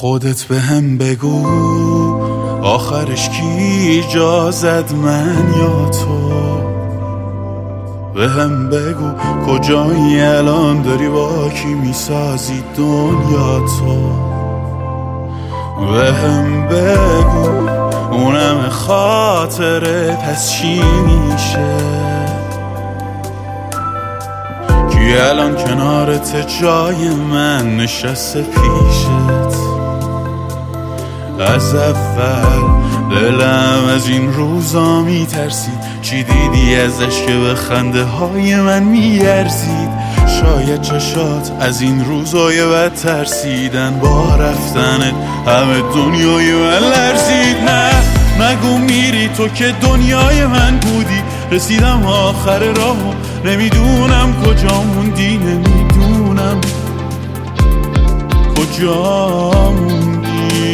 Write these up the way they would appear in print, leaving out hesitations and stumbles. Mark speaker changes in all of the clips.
Speaker 1: خودت به هم بگو آخرش کی جا زد، من یا تو؟ به هم بگو کجایی الان، داری با کی میسازی دنیا تو؟ به هم بگو اونم خاطره پس چی میشه؟ کی الان کنارت جای من نشسته پیشت؟ از اول دلم از این روزا میترسید، چی دیدی ازش که به خنده های من میارزید؟ شاید چشات از این روزای بد ترسیدن، با رفتنت همه دنیای من لرزید. نه نگو میری تو که دنیای من بودی، رسیدم آخر راهو نمیدونم کجا موندی، نمیدونم کجا موندی.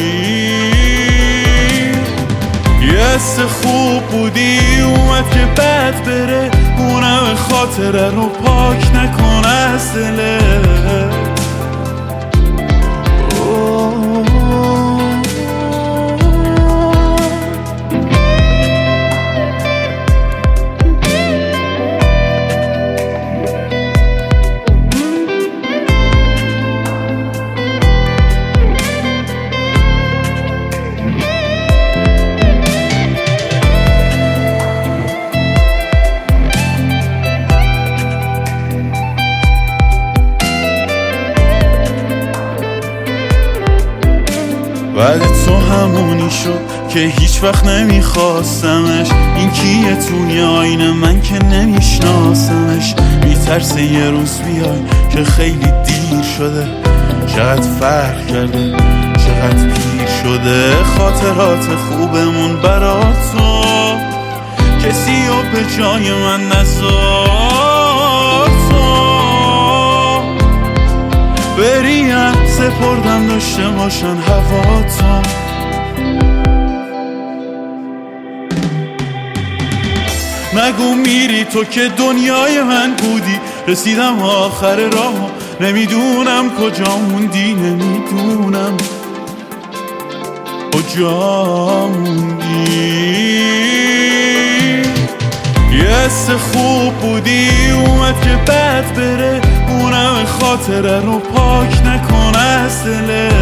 Speaker 1: یه حس خوب بودی اومد که بد بره، اونم خاطره رو پاک نکنه از دلت. بعد تو همونی شد که هیچ وقت نمیخواستمش، این کیه توی آینه من که نمیشناسمش؟ میترسه یه روز بیای که خیلی دیر شده، چقدر فرق کرده چقدر پیر شده خاطرات خوبمون برا تو. کسی رو به جای من نذار تو بریم، سپردم داشته باشن هوا تو. نگو میری تو که دنیای من بودی، رسیدم آخر راهو نمیدونم کجا موندی، نمیدونم کجا موندی. یه حس خوب بودی اومد که بد بره، اونم خاطره رو پاک نکنه از دلت.